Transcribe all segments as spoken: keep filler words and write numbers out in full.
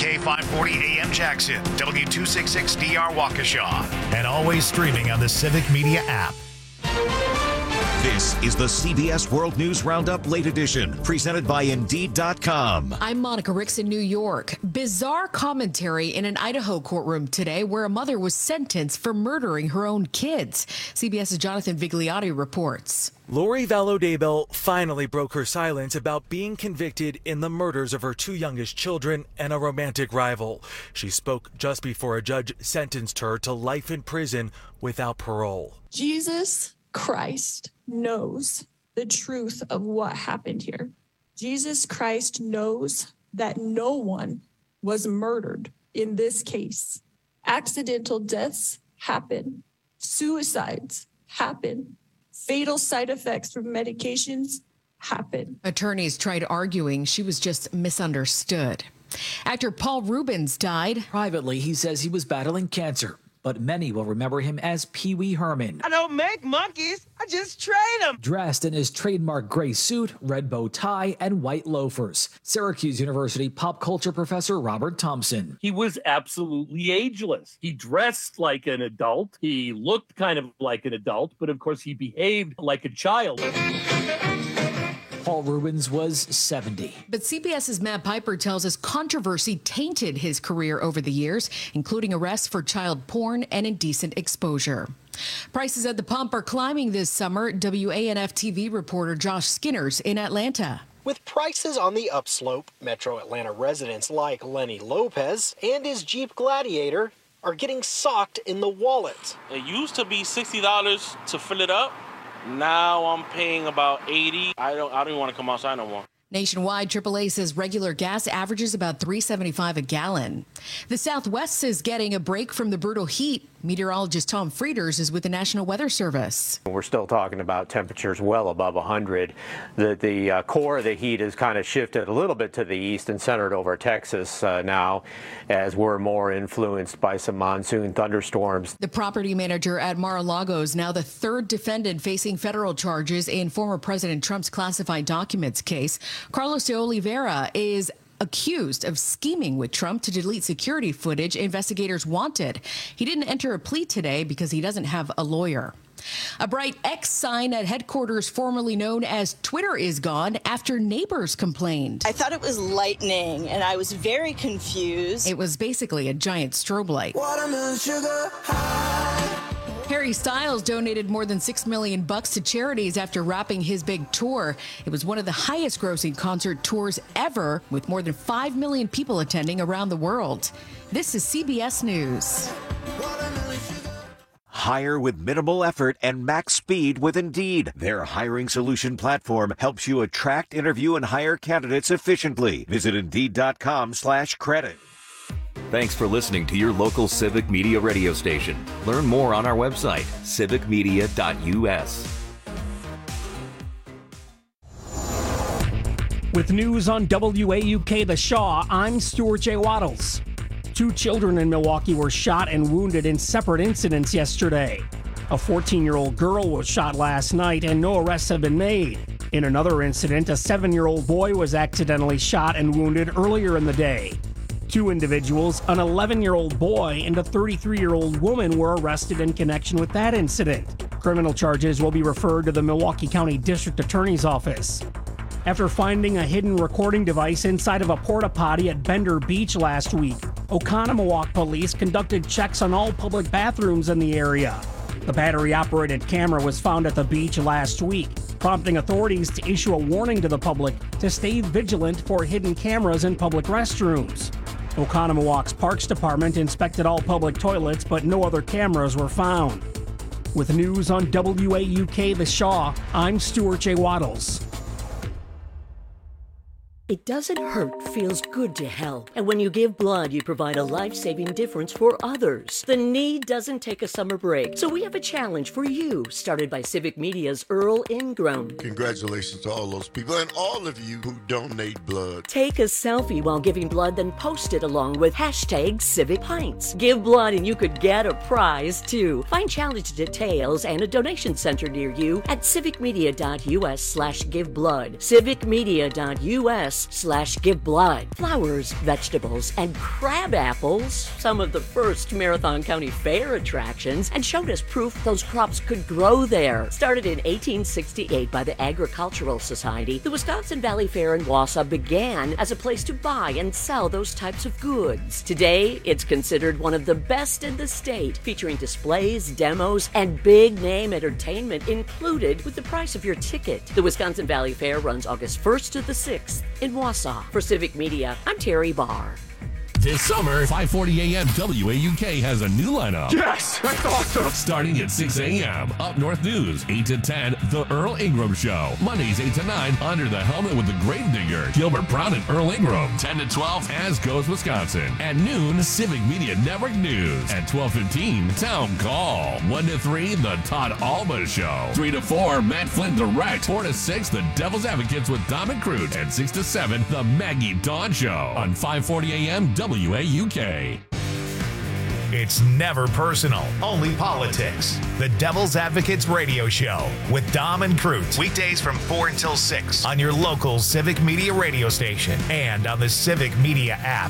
K five forty A M Jackson, W two sixty-six D R Waukesha, and always streaming on the Civic Media app. This is the C B S World News Roundup Late Edition, presented by Indeed dot com. I'm Monica Ricks in New York. Bizarre commentary in an Idaho courtroom today where a mother was sentenced for murdering her own kids. CBS's Jonathan Vigliotti reports. Lori Vallow Daybell finally broke her silence about being convicted in the murders of her two youngest children and a romantic rival. She spoke just before a judge sentenced her to life in prison without parole. Jesus Christ knows the truth of what happened here. Jesus Christ knows that no one was murdered in this case. Accidental deaths happen. Suicides happen. Fatal side effects from medications happen. Attorneys tried arguing she was just misunderstood. Actor Paul Reubens died. Privately, he says he was battling cancer, but many will remember him as Pee Wee Herman. I don't make monkeys, I just train them. Dressed in his trademark gray suit, red bow tie, and white loafers. Syracuse University pop culture professor Robert Thompson. He was absolutely ageless. He dressed like an adult. He looked kind of like an adult, but of course he behaved like a child. Paul Reubens was seventy. But CBS's Matt Piper tells us controversy tainted his career over the years, including arrests for child porn and indecent exposure. Prices at the pump are climbing this summer. W A N F T V reporter Josh Skinners in Atlanta. With prices on the upslope, Metro Atlanta residents like Lenny Lopez and his Jeep Gladiator are getting socked in the wallet. It used to be sixty dollars to fill it up. Now I'm paying about eighty dollars. I don't I don't even want to come outside no more. Nationwide, triple A says regular gas averages about three seventy-five a gallon. The Southwest is getting a break from the brutal heat. Meteorologist Tom Frieders is with the National Weather Service. We're still talking about temperatures well above one hundred. The, the uh, core of the heat has kind of shifted a little bit to the east and centered over Texas uh, now, as we're more influenced by some monsoon thunderstorms. The property manager at Mar-a-Lago is now the third defendant facing federal charges in former President Trump's classified documents case. Carlos de Oliveira is accused of scheming with Trump to delete security footage investigators wanted. He didn't enter a plea today because he doesn't have a lawyer. A bright X sign at headquarters formerly known as Twitter is gone after neighbors complained. I thought it was lightning and I was very confused. It was basically a giant strobe light. Watermelon sugar high. Harry Styles donated more than six million bucks to charities after wrapping his big tour. It was one of the highest grossing concert tours ever, with more than five million people attending around the world. This is C B S News. Hire with minimal effort and max speed with Indeed. Their hiring solution platform helps you attract, interview, and hire candidates efficiently. Visit Indeed.com slash credit. Thanks for listening to your local Civic Media radio station. Learn more on our website, civic media dot u s. With news on W A U K The Shaw, I'm Stuart J. Waddles. Two children in Milwaukee were shot and wounded in separate incidents yesterday. A fourteen-year-old girl was shot last night and no arrests have been made. In another incident, a seven-year-old boy was accidentally shot and wounded earlier in the day. Two individuals, an eleven-year-old boy and a thirty-three-year-old woman, were arrested in connection with that incident. Criminal charges will be referred to the Milwaukee County District Attorney's Office. After finding a hidden recording device inside of a porta potty at Bender Beach last week, Oconomowoc police conducted checks on all public bathrooms in the area. The battery-operated camera was found at the beach last week, prompting authorities to issue a warning to the public to stay vigilant for hidden cameras in public restrooms. Oconomowoc's Parks Department inspected all public toilets, but no other cameras were found. With news on W A U K The Shaw, I'm Stuart J. Waddles. It doesn't hurt, feels good to help. And when you give blood, you provide a life-saving difference for others. The need doesn't take a summer break. So we have a challenge for you, started by Civic Media's Earl Ingram. Congratulations to all those people and all of you who donate blood. Take a selfie while giving blood, then post it along with hashtag Civic Pints. Give blood and you could get a prize, too. Find challenge details and a donation center near you at civicmedia.us slash give blood. civicmedia.us us slash give blood. Flowers, vegetables, and crab apples, some of the first Marathon County Fair attractions, and showed us proof those crops could grow there. Started in eighteen sixty-eight by the Agricultural Society, the Wisconsin Valley Fair in Wausau began as a place to buy and sell those types of goods. Today, it's considered one of the best in the state, featuring displays, demos, and big-name entertainment included with the price of your ticket. The Wisconsin Valley Fair runs August first to the sixth in Wausau. For Civic Media, I'm Terry Barr. This summer, five forty a.m. W A U K has a new lineup. Yes! That's awesome! Starting at six a.m. Up North News, eight to ten, The Earl Ingram Show. Mondays, eight to nine, Under the Helmet with the Gravedigger, Gilbert Brown and Earl Ingram. ten to twelve, As Goes Wisconsin. At noon, Civic Media Network News. At twelve fifteen, Town Call. one to three, The Todd Alba Show. three to four, Matt Flynn Direct. four to six, The Devil's Advocates with Dom and Crute. And six to seven, The Maggie Dawn Show. On five forty a.m. W A U K. It's never personal, only politics. The Devil's Advocates Radio Show with Dom and Crute. Weekdays from four until six on your local Civic Media radio station and on the Civic Media app.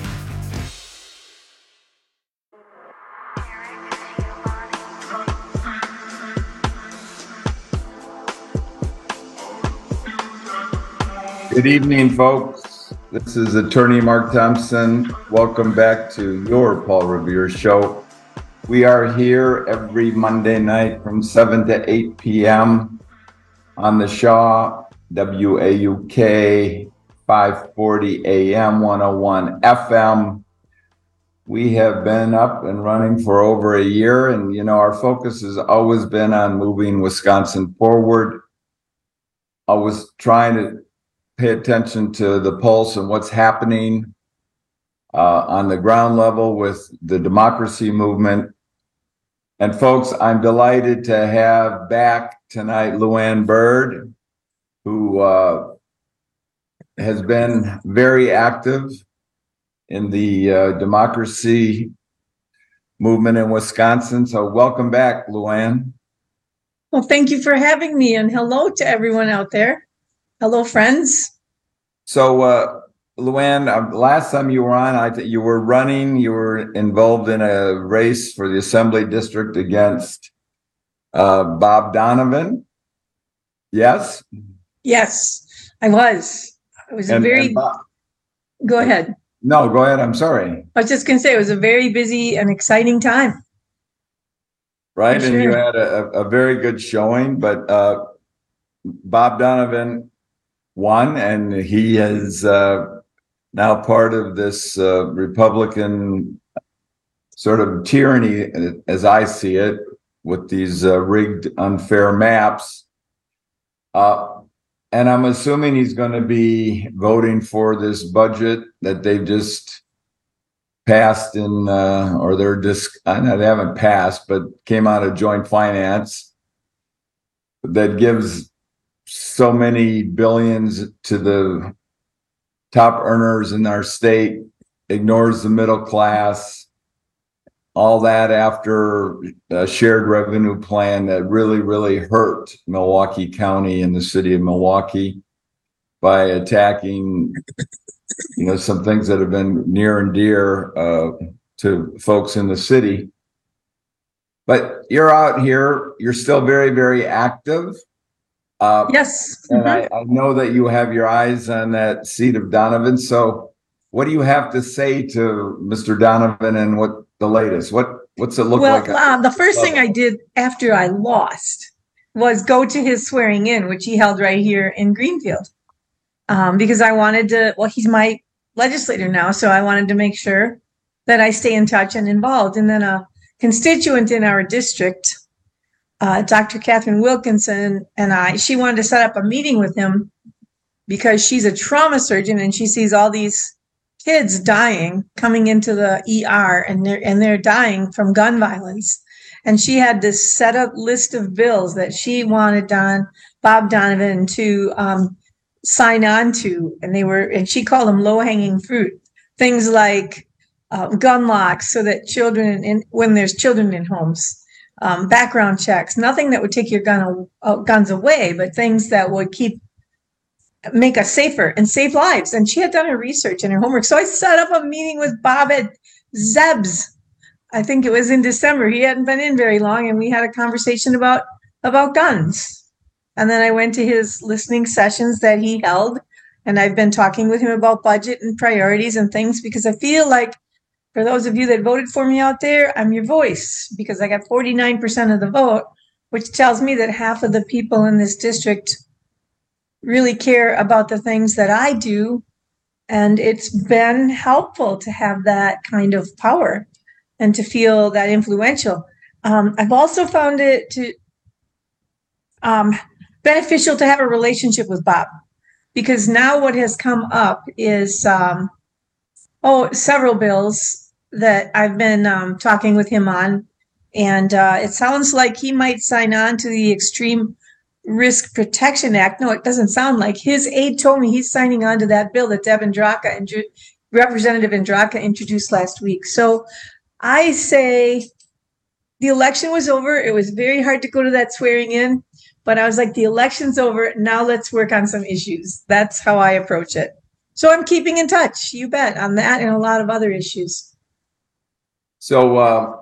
Good evening, folks. This is Attorney Mark Thompson. Welcome back to your Paul Revere Show. We are here every Monday night from seven to eight p.m. on the Shaw, W A U K, five forty a.m., one oh one F M. We have been up and running for over a year, and, you know, our focus has always been on moving Wisconsin forward. Always trying to pay attention to the pulse and what's happening uh, on the ground level with the democracy movement. And folks, I'm delighted to have back tonight Luann Byrd, who uh, has been very active in the uh, democracy movement in Wisconsin. So welcome back, Luann. Well, thank you for having me, and hello to everyone out there. Hello, friends. So, uh, Luann, uh, last time you were on, I th- you were running, you were involved in a race for the Assembly District against uh, Bob Donovan. Yes? Yes, I was. It was And- a very, and Bob- go ahead. No, go ahead. I'm sorry. I was just going to say it was a very busy and exciting time. Right. For And you sure. had a, a very good showing, but uh, Bob Donovan won, and he is uh, now part of this uh, Republican sort of tyranny, as I see it, with these uh, rigged, unfair maps. Uh, and I'm assuming he's going to be voting for this budget that they've just passed in, uh, or they're just, I know they haven't passed, but came out of joint finance that gives so many billions to the top earners in our state, ignores the middle class, all that after a shared revenue plan that really, really hurt Milwaukee County and the city of Milwaukee by attacking, you know, some things that have been near and dear uh, to folks in the city. But you're out here, you're still very, very active. Uh, yes. And I, I know that you have your eyes on that seat of Donovan. So what do you have to say to Mister Donovan and what the latest? What What's it look well, like? uh, the first thing I did after I lost was go to his swearing in, which he held right here in Greenfield. Um, because I wanted to, well, he's my legislator now, so I wanted to make sure that I stay in touch and involved. And then a constituent in our district, uh, Doctor Catherine Wilkinson, and I, she wanted to set up a meeting with him because she's a trauma surgeon and she sees all these kids dying coming into the E R, and they're and they're dying from gun violence. And she had this set up list of bills that she wanted Don Bob Donovan to um, sign on to, and they were, and she called them low hanging fruit. Things like uh, gun locks, so that children, in, when there's children in homes, um, background checks, nothing that would take your gun uh, guns away, but things that would keep make us safer and save lives. And she had done her research and her homework. So I set up a meeting with Bob at Zeb's. I think it was in December. He hadn't been in very long, and we had a conversation about, about guns. And then I went to his listening sessions that he held, and I've been talking with him about budget and priorities and things, because I feel like, for those of you that voted for me out there, I'm your voice, because I got forty-nine percent of the vote, which tells me that half of the people in this district really care about the things that I do. And it's been helpful to have that kind of power and to feel that influential. Um, I've also found it to um, beneficial to have a relationship with Bob, because now what has come up is, um, oh, several bills that I've been um, talking with him on. And uh, it sounds like he might sign on to the Extreme Risk Protection Act. No, it doesn't sound like. His aide told me he's signing on to that bill that Deb Andraka and Representative Andraka introduced last week. So I say the election was over. It was very hard to go to that swearing in, but I was like, the election's over. Now let's work on some issues. That's how I approach it. So I'm keeping in touch, you bet, on that and a lot of other issues. So uh,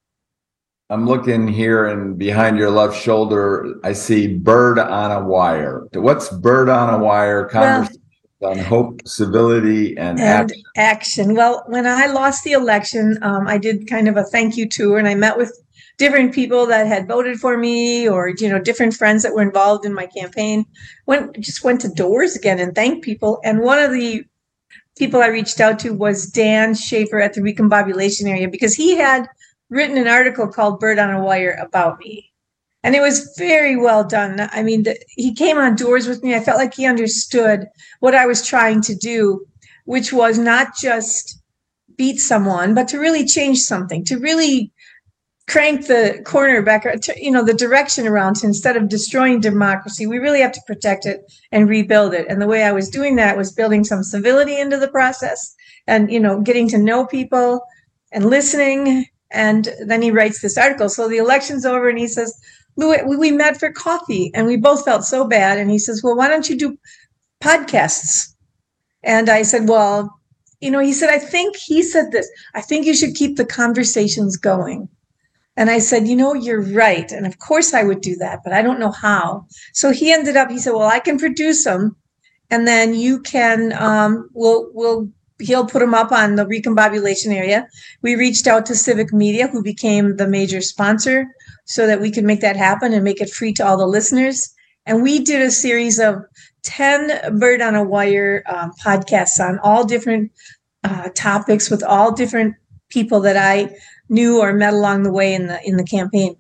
I'm looking here, and behind your left shoulder, I see Bird on a Wire. What's Bird on a Wire? Conversation well, on hope, civility, and, and action. action. Well, when I lost the election, um, I did kind of a thank you tour, and I met with different people that had voted for me, or, you know, different friends that were involved in my campaign. Went just went to doors again and thanked people. And one of the people I reached out to was Dan Schaefer at the Recombobulation Area, because he had written an article called Bird on a Wire about me. And it was very well done. I mean, the, he came on doors with me. I felt like he understood what I was trying to do, which was not just beat someone, but to really change something, to really crank the corner back, you know, the direction around. Instead of destroying democracy, we really have to protect it and rebuild it. And the way I was doing that was building some civility into the process and, you know, getting to know people and listening. And then he writes this article. So the election's over, and he says, Lou, we met for coffee, and we both felt so bad. And he says, well, why don't you do podcasts? And I said, well, you know, he said, I think he said this, I think you should keep the conversations going. And I said, you know, you're right. And of course I would do that, but I don't know how. So he ended up, he said, well, I can produce them, and then you can, um, we'll, we'll, he'll put them up on the Recombobulation Area. We reached out to Civic Media, who became the major sponsor, so that we could make that happen and make it free to all the listeners. And we did a series of ten Bird on a Wire um, podcasts on all different uh, topics with all different people that I knew or met along the way in the in the campaign.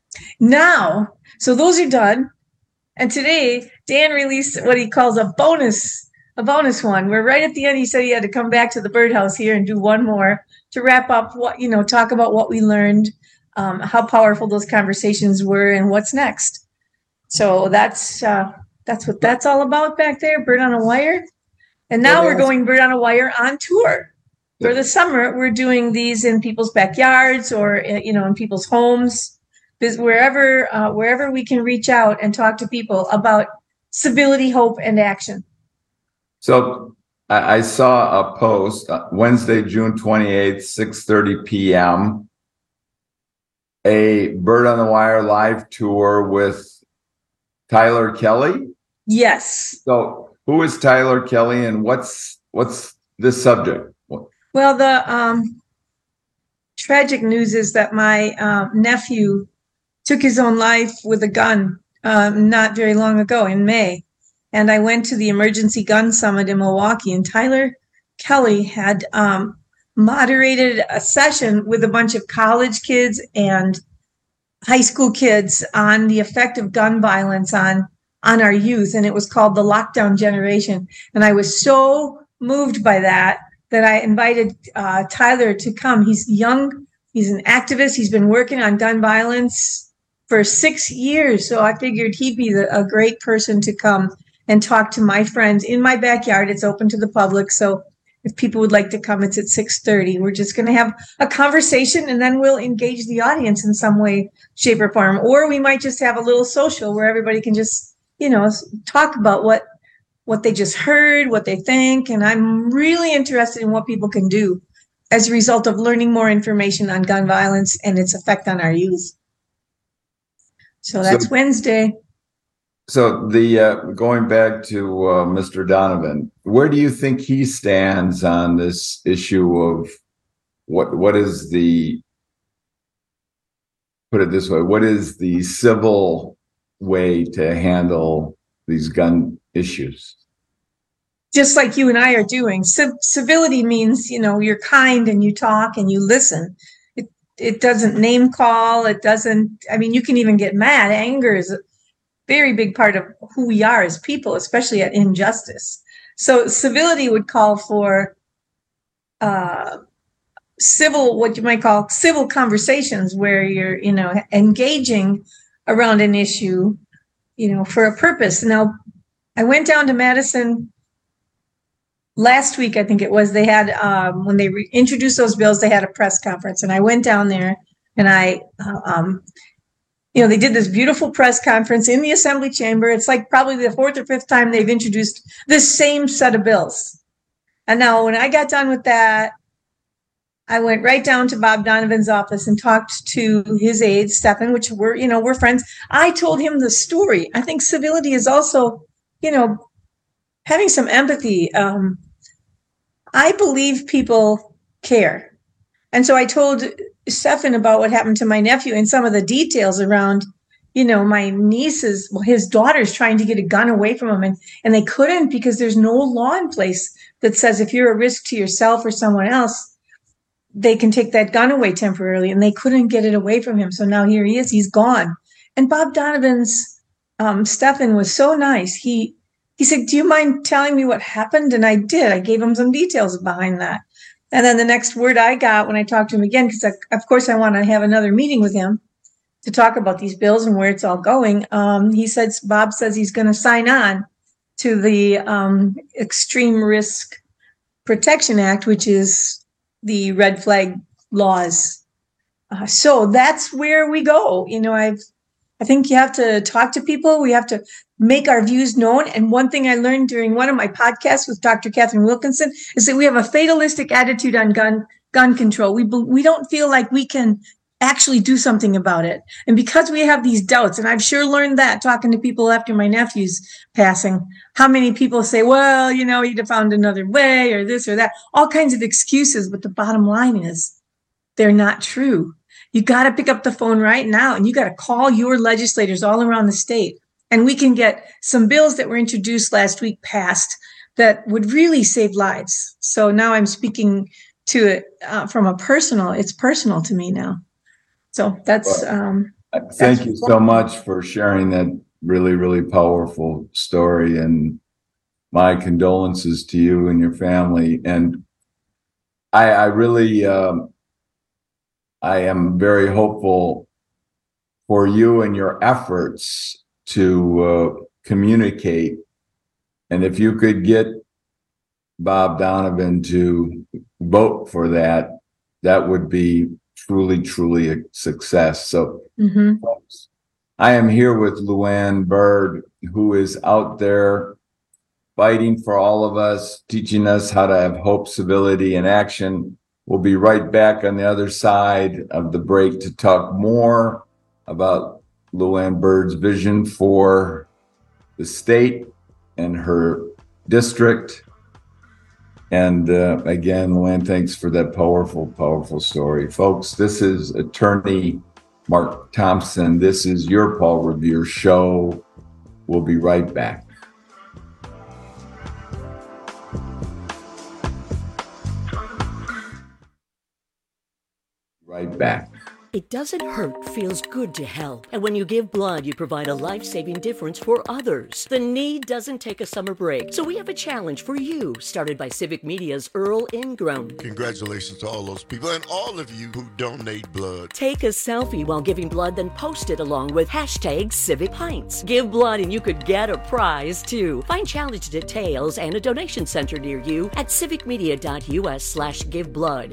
Now, so those are done. And today, Dan released what he calls a bonus A bonus one. We're right at the end. He said he had to come back to the birdhouse here and do one more to wrap up what, you know, talk about what we learned, um, how powerful those conversations were, and what's next. So that's uh, that's what that's all about back there, Bird on a Wire. And now we're going Bird on a Wire on tour. For the summer, we're doing these in people's backyards or, you know, in people's homes, wherever uh, wherever we can reach out and talk to people about civility, hope, and action. So I, I saw a post uh, Wednesday, June twenty-eighth, six thirty p.m. A Bird on the Wire live tour with Tyler Kelly. Yes. So who is Tyler Kelly, and what's what's this subject? Well, the um, tragic news is that my uh, nephew took his own life with a gun um, not very long ago in May. And I went to the Emergency Gun Summit in Milwaukee, and Tyler Kelly had um, moderated a session with a bunch of college kids and high school kids on the effect of gun violence on, on our youth. And it was called the Lockdown Generation. And I was so moved by that, that I invited uh, Tyler to come. He's young. He's an activist. He's been working on gun violence for six years. So I figured he'd be the, a great person to come and talk to my friends in my backyard. It's open to the public. So if people would like to come, it's at six thirty. We're just going to have a conversation, and then we'll engage the audience in some way, shape, or form. Or we might just have a little social where everybody can just, you know, talk about what what they just heard, what they think. And I'm really interested in what people can do as a result of learning more information on gun violence and its effect on our youth. So that's so, Wednesday. So the uh, going back to uh, Mister Donovan, where do you think he stands on this issue of what what is the, put it this way, what is the civil way to handle these gun issues? Just like you and I are doing. C- civility means, you know, you're kind and you talk and you listen. It it doesn't name call. It doesn't, I mean, you can even get mad. Anger is a very big part of who we are as people, especially at injustice. So civility would call for uh, civil, what you might call civil conversations where you're, you know, engaging around an issue, you know, for a purpose. Now, I went down to Madison last week, I think it was. They had, um, when they re- introduced those bills, they had a press conference. And I went down there and I, uh, um, you know, they did this beautiful press conference in the Assembly chamber. It's like probably the fourth or fifth time they've introduced this same set of bills. And now when I got done with that, I went right down to Bob Donovan's office and talked to his aide, Stephan, which we're, you know, we're friends. I told him the story. I think civility is also, you know, having some empathy. Um, I believe people care. And so I told Stephan about what happened to my nephew and some of the details around, you know, my niece's, well, his daughter's trying to get a gun away from him. And, and they couldn't because there's no law in place that says if you're a risk to yourself or someone else, they can take that gun away temporarily. And they couldn't get it away from him. So now here he is, he's gone. And Bob Donovan's, um, Stephan was so nice. He, he said, do you mind telling me what happened? And I did. I gave him some details behind that. And then the next word I got when I talked to him again, because of course I want to have another meeting with him to talk about these bills and where it's all going. Um, he said, Bob says he's going to sign on to the um, Extreme Risk Protection Act, which is the red flag laws. Uh, so that's where we go. You know, I've, I think you have to talk to people. We have to make our views known. And one thing I learned during one of my podcasts with Doctor Catherine Wilkinson is that we have a fatalistic attitude on gun gun control. We we don't feel like we can actually do something about it. And because we have these doubts, and I've sure learned that talking to people after my nephew's passing, how many people say, well, you know, you'd have found another way or this or that, all kinds of excuses. But the bottom line is they're not true. You got to pick up the phone right now and you got to call your legislators all around the state. And we can get some bills that were introduced last week passed that would really save lives. So now I'm speaking to it uh, from a personal, it's personal to me now. So that's. Um, Thank that's you so much for sharing that really, really powerful story. And my condolences to you and your family. And I, I really, um, I am very hopeful for you and your efforts to uh, communicate. And if you could get Bob Donovan to vote for that, that would be truly, truly a success. So mm-hmm. folks, I am here with Luann Byrd, who is out there fighting for all of us, teaching us how to have hope, civility, and action. We'll be right back on the other side of the break to talk more about Luann Byrd's vision for the state and her district. And uh, again, Luann, thanks for that powerful, powerful story. Folks, this is attorney Mark Thompson. This is your Paul Revere Show. We'll be right back. Right back. It doesn't hurt, feels good to help. And when you give blood, you provide a life-saving difference for others. The need doesn't take a summer break. So we have a challenge for you, started by Civic Media's Earl Ingram. Congratulations to all those people and all of you who donate blood. Take a selfie while giving blood, then post it along with hashtag Civic Pints. Give blood and you could get a prize too. Find challenge details and a donation center near you at civicmedia.us slash give blood.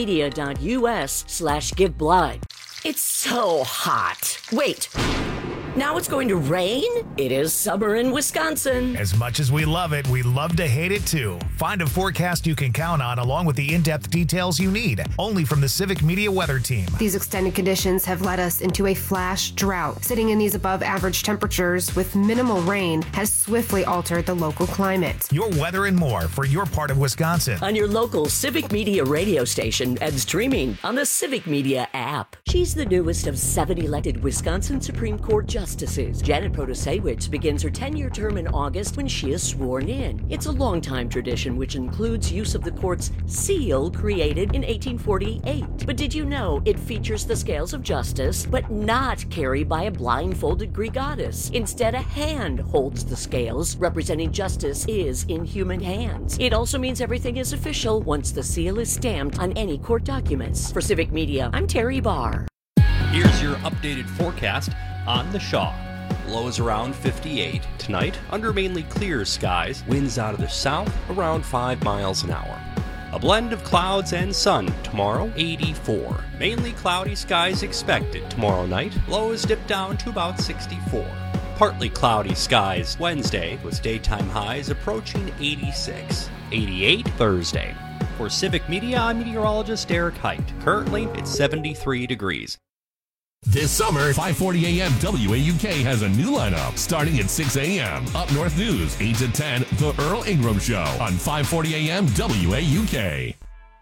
civicmedia.us slash give blood. It's so hot. Wait. Now it's going to rain? It is summer in Wisconsin. As much as we love it, we love to hate it too. Find a forecast you can count on along with the in-depth details you need. Only from the Civic Media Weather Team. These extended conditions have led us into a flash drought. Sitting in these above average temperatures with minimal rain has swiftly altered the local climate. Your weather and more for your part of Wisconsin. On your local Civic Media radio station and streaming on the Civic Media app. She's the newest of seven elected Wisconsin Supreme Court justices. Janet Protasewicz begins her ten-year term in August when she is sworn in. It's a long-time tradition which includes use of the court's seal created in eighteen forty-eight. But did you know it features the scales of justice, but not carried by a blindfolded Greek goddess? Instead, a hand holds the scales, representing justice is in human hands. It also means everything is official once the seal is stamped on any court documents. For Civic Media, I'm Terry Barr. Here's your updated forecast on the Shaw. Lows around fifty-eight. Tonight, under mainly clear skies, winds out of the south around five miles an hour. A blend of clouds and sun tomorrow, eighty-four. Mainly cloudy skies expected tomorrow night. Lows dip down to about sixty-four. Partly cloudy skies Wednesday with daytime highs approaching eighty-six. eighty-eight Thursday. For Civic Media, I'm meteorologist Derek Height. Currently, it's seventy-three degrees. This summer, five forty a.m. W A U K has a new lineup starting at six a.m. Up North News, eight to ten, The Earl Ingram Show on five forty a.m. W A U K.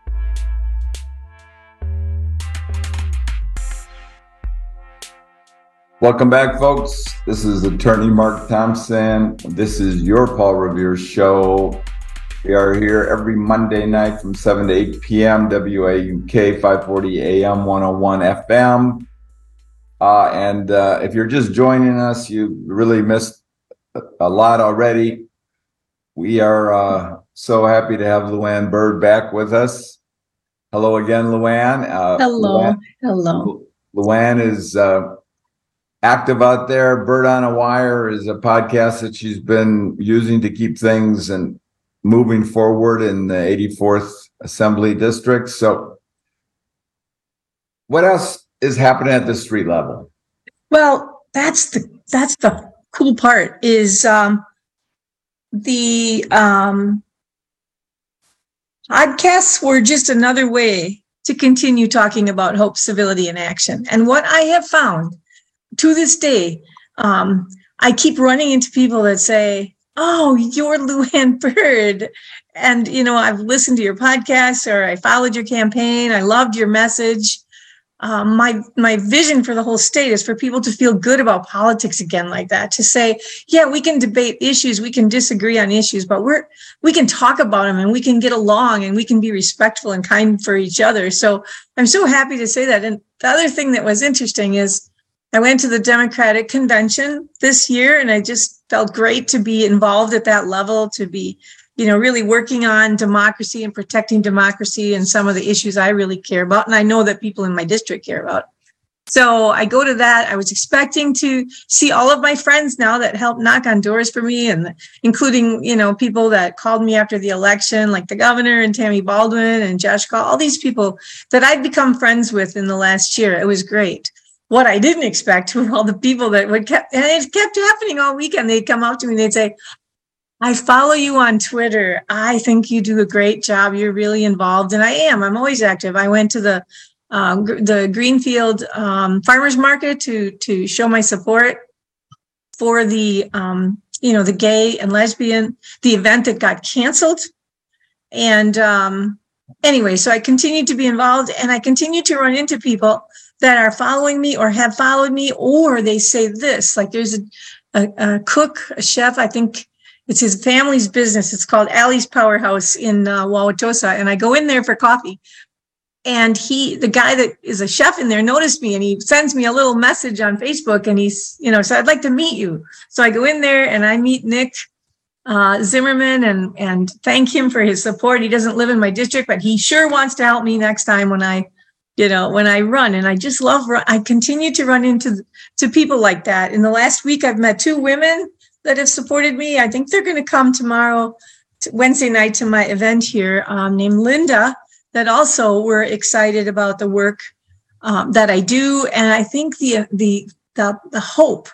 Welcome back, folks. This is Attorney Mark Thompson. This is your Paul Revere Show. We are here every Monday night from seven to eight p.m. W A U K, five forty a.m., one oh one F M. Uh, and uh, if you're just joining us, you really missed a lot already. We are uh, so happy to have Luann Bird back with us. Hello again, Luann. Uh, Hello. Luann, Hello. Luann is uh, active out there. Bird on a Wire is a podcast that she's been using to keep things and moving forward in the eighty-fourth Assembly District. So what else is happening at the street level? Well, that's the that's the cool part is um, the um, podcasts were just another way to continue talking about hope, civility, and action. And what I have found to this day, um, I keep running into people that say, "Oh, you're Luann Bird." And, you know, I've listened to your podcast, or I followed your campaign. I loved your message. Um, my my vision for the whole state is for people to feel good about politics again, like that, to say, yeah, we can debate issues, we can disagree on issues, but we're we can talk about them and we can get along and we can be respectful and kind for each other. So I'm so happy to say that. And the other thing that was interesting is I went to the Democratic Convention this year, and I just felt great to be involved at that level, to be, you know, really working on democracy and protecting democracy and some of the issues I really care about. And I know that people in my district care about. So I go to that. I was expecting to see all of my friends now that helped knock on doors for me, and including, you know, people that called me after the election, like the governor and Tammy Baldwin and Josh Call, all these people that I'd become friends with in the last year. It was great. What I didn't expect were all the people that would kept, and it kept happening all weekend. They'd come up to me and they'd say, I follow you on Twitter. I think you do a great job. You're really involved. And I am. I'm always active. I went to the um, the Greenfield um, Farmers Market to to show my support for the, um, you know, the gay and lesbian, the event that got canceled. And um, anyway, so I continue to be involved, and I continue to run into people that are following me or have followed me, or they say this, like there's a, a, a cook, a chef, I think, it's his family's business. It's called Allie's Powerhouse in uh, Wauwatosa. And I go in there for coffee. And he, the guy that is a chef in there, noticed me, and he sends me a little message on Facebook. And he's, you know, so I'd like to meet you. So I go in there and I meet Nick uh, Zimmerman and, and thank him for his support. He doesn't live in my district, but he sure wants to help me next time when I, you know, when I run. And I just love, I continue to run into to people like that. In the last week, I've met two women that have supported me. I think they're going to come tomorrow, Wednesday night, to my event here, um, named Linda, that also were excited about the work um, that I do. And I think the, the, the, the hope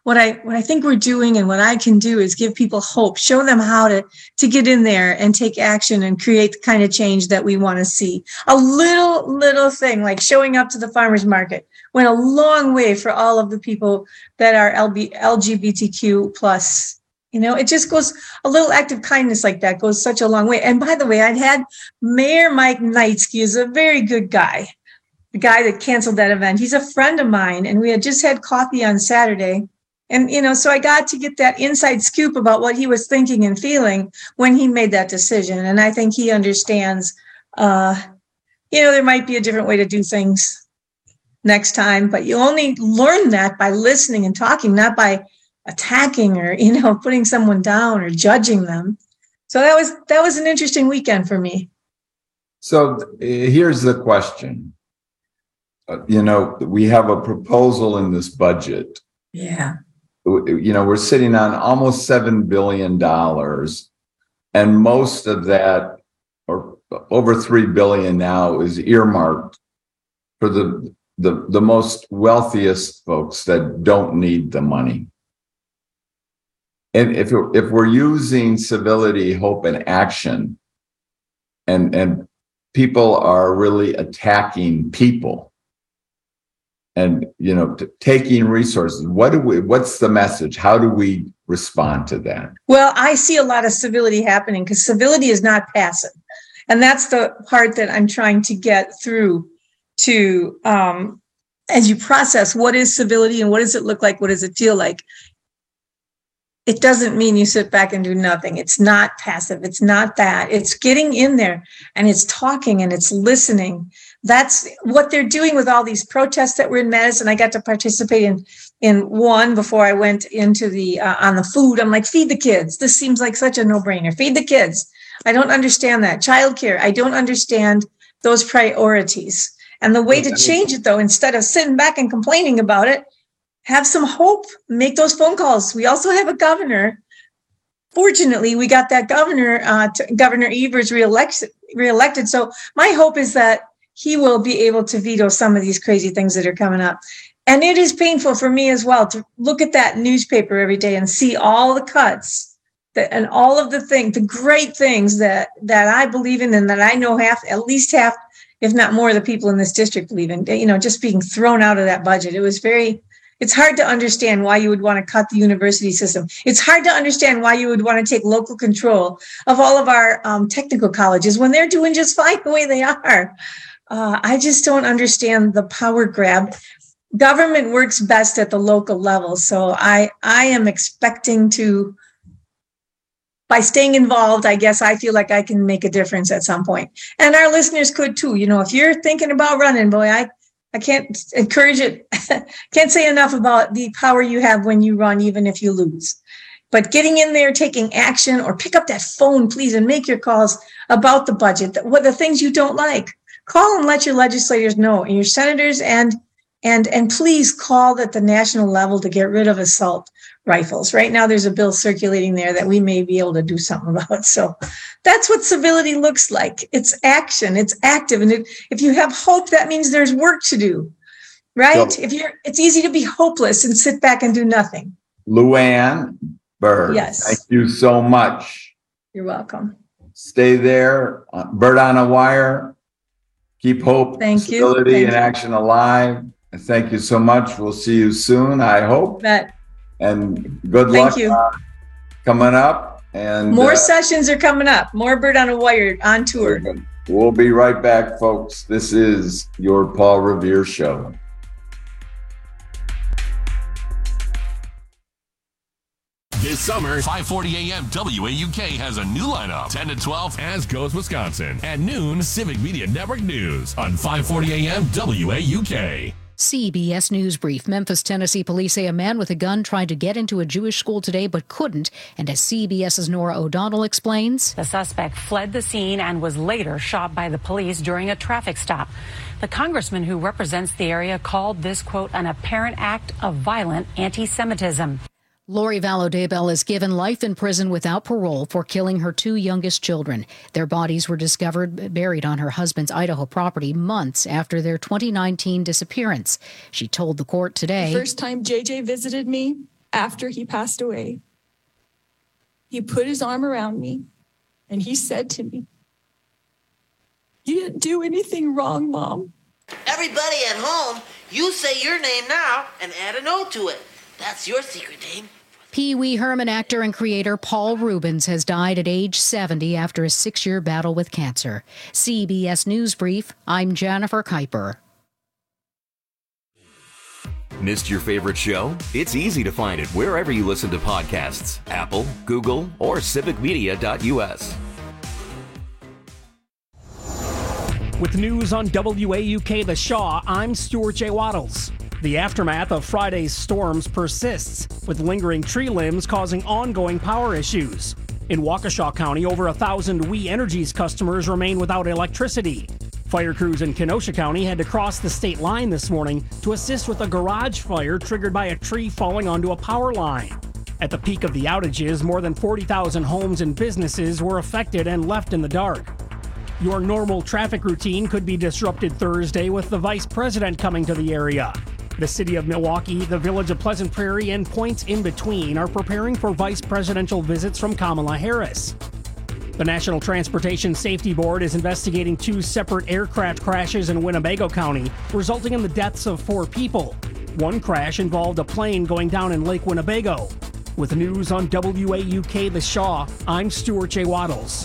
what I what I think we're doing and what I can do is give people hope, show them how to to get in there and take action and create the kind of change that we want to see. A little little thing like showing up to the farmers market went a long way for all of the people that are L G B T Q plus. You know, it just goes, a little act of kindness like that goes such a long way. And by the way, I'd had Mayor Mike Knightsky is a very good guy, the guy that canceled that event. He's a friend of mine, and we had just had coffee on Saturday. And, you know, so I got to get that inside scoop about what he was thinking and feeling when he made that decision. And I think he understands, uh, you know, there might be a different way to do things next time, but you only learn that by listening and talking, not by attacking or, you know, putting someone down or judging them. So that was that was an interesting weekend for me. So uh, here's the question. Uh, you know, we have a proposal in this budget. Yeah. You know, we're sitting on almost seven billion dollars, and most of that, or over three billion dollars now, is earmarked for the, the, the most wealthiest folks that don't need the money. And if if we're using civility, hope, and action, and and people are really attacking people, and you know, t- taking resources, what do we? What's the message? How do we respond to that? Well, I see a lot of civility happening because civility is not passive, and that's the part that I'm trying to get through to um, as you process what is civility and what does it look like, what does it feel like. It doesn't mean you sit back and do nothing. It's not passive. It's not that. It's getting in there and it's talking and it's listening. That's what they're doing with all these protests that were in Madison. I got to participate in in one before I went into the uh, on the food. I'm like, feed the kids. This seems like such a no-brainer. Feed the kids. I don't understand that. Childcare. I don't understand those priorities. And the way to change it, though, instead of sitting back and complaining about it, have some hope, make those phone calls. We also have a governor. Fortunately, we got that governor, uh, to, Governor Evers reelected, reelected. So my hope is that he will be able to veto some of these crazy things that are coming up. And it is painful for me as well to look at that newspaper every day and see all the cuts that, and all of the things, the great things that, that I believe in and that I know half, at least half, if not more of the people in this district believe in, you know, just being thrown out of that budget. It was very... It's hard to understand why you would want to cut the university system. It's hard to understand why you would want to take local control of all of our um, technical colleges when they're doing just fine the way they are. Uh, I just don't understand the power grab. Government works best at the local level. So I, I am expecting to, by staying involved, I guess I feel like I can make a difference at some point. And our listeners could too. You know, if you're thinking about running, boy, I I can't encourage it. Can't say enough about the power you have when you run, even if you lose. But getting in there, taking action, or pick up that phone, please, and make your calls about the budget, what the things you don't like. Call and let your legislators know, and your senators, and and and please call at the national level to get rid of assault rifles. Right now, there's a bill circulating there that we may be able to do something about. So that's what civility looks like. It's action. It's active. And it, if you have hope, that means there's work to do, right? So, if you're, it's easy to be hopeless and sit back and do nothing. Luann Byrd, yes. Thank you so much. You're welcome. Stay there. Uh, Bird on a Wire. Keep hope, thank civility, you. Thank and you. action alive. Thank you so much. We'll see you soon, I hope. Bet. And good Thank luck you. Uh, coming up. And more uh, sessions are coming up. More Bird on a Wire on tour. We'll be right back, folks. This is your Paul Revere Show. This summer, five forty a.m. W A U K has a new lineup. ten to twelve, As Goes Wisconsin. At noon, Civic Media Network News on five forty a.m. W A U K. C B S News Brief. Memphis, Tennessee police say a man with a gun tried to get into a Jewish school today but couldn't. And as CBS's Nora O'Donnell explains, the suspect fled the scene and was later shot by the police during a traffic stop. The congressman who represents the area called this, quote, an apparent act of violent anti-Semitism. Lori Vallow Daybell is given life in prison without parole for killing her two youngest children. Their bodies were discovered buried on her husband's Idaho property months after their twenty nineteen disappearance. She told the court today, the first time J J visited me, after he passed away, he put his arm around me and he said to me, "You didn't do anything wrong, Mom." Everybody at home, you say your name now and add a note to it. That's your secret name. Pee Wee Herman actor and creator Paul Reubens has died at age seventy after a six-year battle with cancer. C B S News Brief, I'm Jennifer Kuiper. Missed your favorite show? It's easy to find it wherever you listen to podcasts. Apple, Google, or civic media dot U S. With news on W A U K The Shaw, I'm Stuart J. Waddles. The aftermath of Friday's storms persists, with lingering tree limbs causing ongoing power issues. In Waukesha County, over a thousand We Energies customers remain without electricity. Fire crews in Kenosha County had to cross the state line this morning to assist with a garage fire triggered by a tree falling onto a power line. At the peak of the outages, more than forty thousand homes and businesses were affected and left in the dark. Your normal traffic routine could be disrupted Thursday with the vice president coming to the area. The city of Milwaukee, the village of Pleasant Prairie, and points in between are preparing for vice presidential visits from Kamala Harris. The National Transportation Safety Board is investigating two separate aircraft crashes in Winnebago County, resulting in the deaths of four people. One crash involved a plane going down in Lake Winnebago. With news on W A U K The Shaw, I'm Stuart J. Waddles.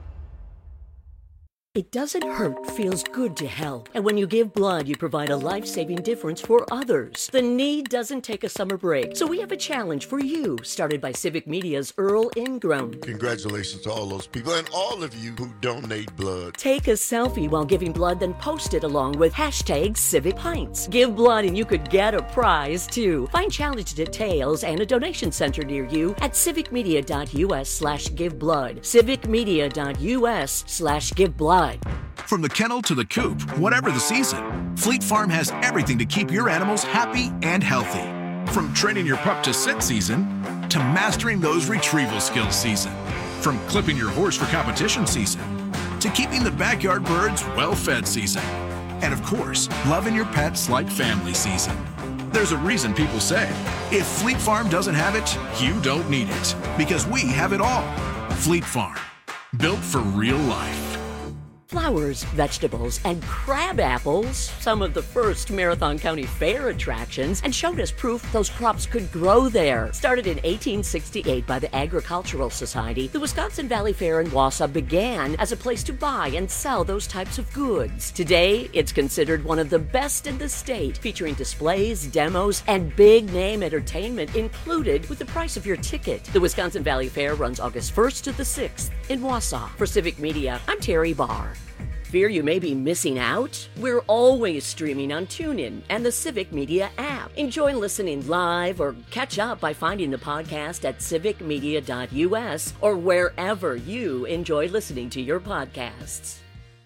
It doesn't hurt, feels good to help. And when you give blood, you provide a life-saving difference for others. The need doesn't take a summer break. So we have a challenge for you, started by Civic Media's Earl Ingram. Congratulations to all those people and all of you who donate blood. Take a selfie while giving blood, then post it along with hashtag Civic Pints. Give blood and you could get a prize, too. Find challenge details and a donation center near you at civic media dot U S slash give blood. civic media dot U S slash give blood. From the kennel to the coop, whatever the season, Fleet Farm has everything to keep your animals happy and healthy. From training your pup to sit season, to mastering those retrieval skills season. From clipping your horse for competition season, to keeping the backyard birds well-fed season. And of course, loving your pets like family season. There's a reason people say, if Fleet Farm doesn't have it, you don't need it. Because we have it all. Fleet Farm, built for real life. Flowers, vegetables, and crab apples, some of the first Marathon County Fair attractions, and showed us proof those crops could grow there. Started in eighteen sixty-eight by the Agricultural Society, the Wisconsin Valley Fair in Wausau began as a place to buy and sell those types of goods. Today, it's considered one of the best in the state, featuring displays, demos, and big-name entertainment included with the price of your ticket. The Wisconsin Valley Fair runs August first to the sixth in Wausau. For Civic Media, I'm Terry Barr. Fear you may be missing out? We're always streaming on TuneIn and the Civic Media app. Enjoy listening live or catch up by finding the podcast at civic media dot U S or wherever you enjoy listening to your podcasts.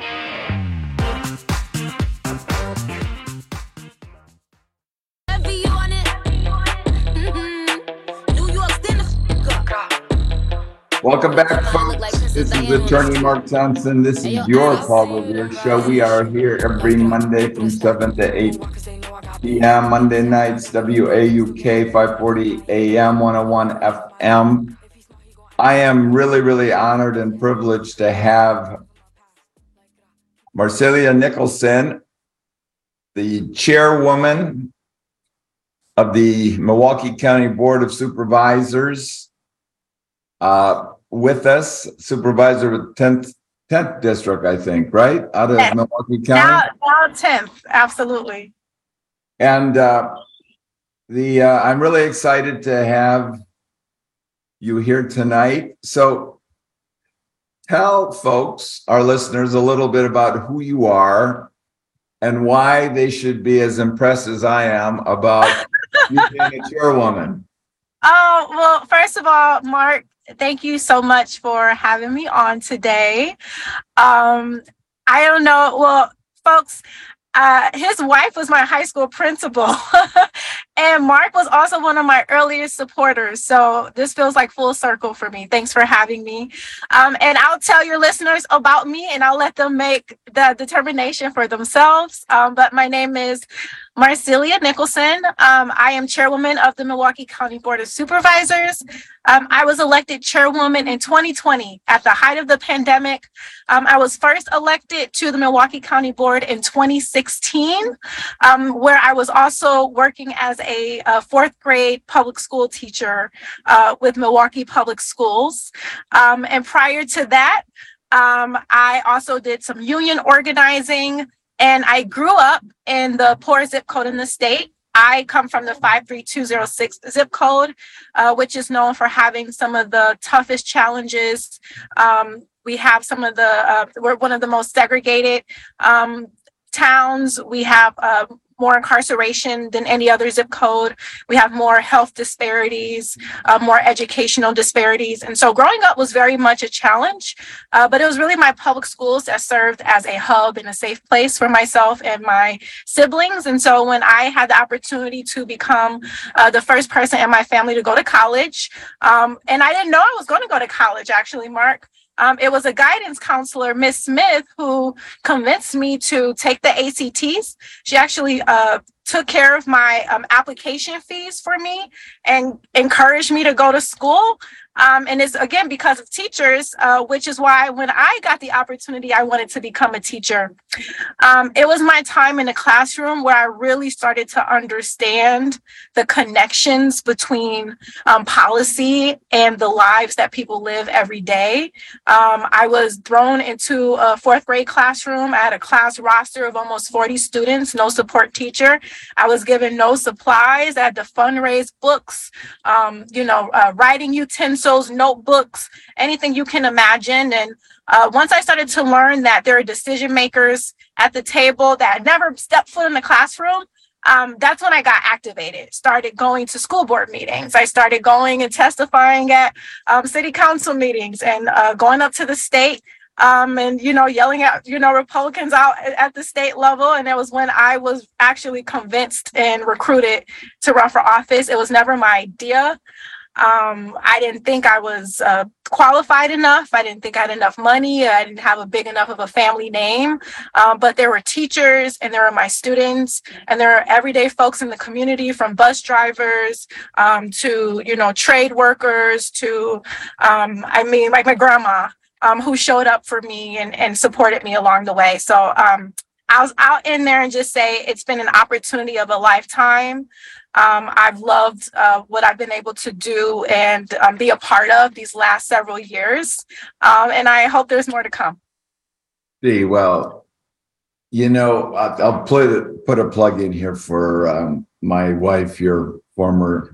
Welcome back, folks. This is Attorney Mark Thompson. This is your Paul Revere Show. We are here every Monday from seven to eight p.m. Monday nights, W A U K, five forty A M, one oh one F M. I am really, really honored and privileged to have Marcelia Nicholson, the chairwoman of the Milwaukee County Board of Supervisors, uh, with us, supervisor with tenth, tenth district, I think, right? Out of yes. Milwaukee County? Now, now tenth, absolutely. And uh, the uh, I'm really excited to have you here tonight. So tell folks, our listeners, a little bit about who you are and why they should be as impressed as I am about you being a chairwoman. Oh, well, first of all, Mark, thank you so much for having me on today. Um, I don't know. Well, folks, uh, his wife was my high school principal. And Mark was also one of my earliest supporters. So this feels like full circle for me. Thanks for having me. Um, and I'll tell your listeners about me and I'll let them make the determination for themselves. Um, but my name is Marcelia Nicholson. Um, I am chairwoman of the Milwaukee County Board of Supervisors. Um, I was elected chairwoman in twenty twenty at the height of the pandemic. Um, I was first elected to the Milwaukee County Board in twenty sixteen, um, where I was also working as a, a fourth grade public school teacher uh, with Milwaukee Public Schools. Um, and prior to that, um, I also did some union organizing. And I grew up in the poorest zip code in the state. I come from the five three two zero six zip code, uh, which is known for having some of the toughest challenges. Um, we have some of the, uh, we're one of the most segregated um, towns. We have uh, more incarceration than any other zip code. We have more health disparities, uh, more educational disparities. And so growing up was very much a challenge, uh, but it was really my public schools that served as a hub and a safe place for myself and my siblings. And so when I had the opportunity to become uh, the first person in my family to go to college, um, and I didn't know I was going to go to college, actually, Mark. Um, it was a guidance counselor, Miss Smith, who convinced me to take the A C Ts. She actually uh, took care of my um, application fees for me and encouraged me to go to school. Um, and it's, again, because of teachers, uh, which is why when I got the opportunity, I wanted to become a teacher. Um, it was my time in the classroom where I really started to understand the connections between um, policy and the lives that people live every day. Um, I was thrown into a fourth grade classroom. I had a class roster of almost forty students, no support teacher. I was given no supplies. I had to fundraise books, um, you know, uh, writing utensils, notebooks, anything you can imagine. And uh, once I started to learn that there are decision makers at the table that had never stepped foot in the classroom, um, that's when I got activated. Started going to school board meetings. I started going and testifying at um, city council meetings and uh, going up to the state um, and, you know, yelling at, you know, Republicans out at the state level. And it was when I was actually convinced and recruited to run for office. It was never my idea. Um, I didn't think I was uh, qualified enough. I didn't think I had enough money. I didn't have a big enough of a family name. Um, but there were teachers and there were my students and there are everyday folks in the community, from bus drivers um, to, you know, trade workers to, um, I mean, like my grandma um, who showed up for me and, and supported me along the way. So um, I was out in there and just say it's been an opportunity of a lifetime. Um, I've loved uh, what I've been able to do and um, be a part of these last several years. Um, and I hope there's more to come. See, well, you know, I'll, I'll play the, put a plug in here for um, my wife, your former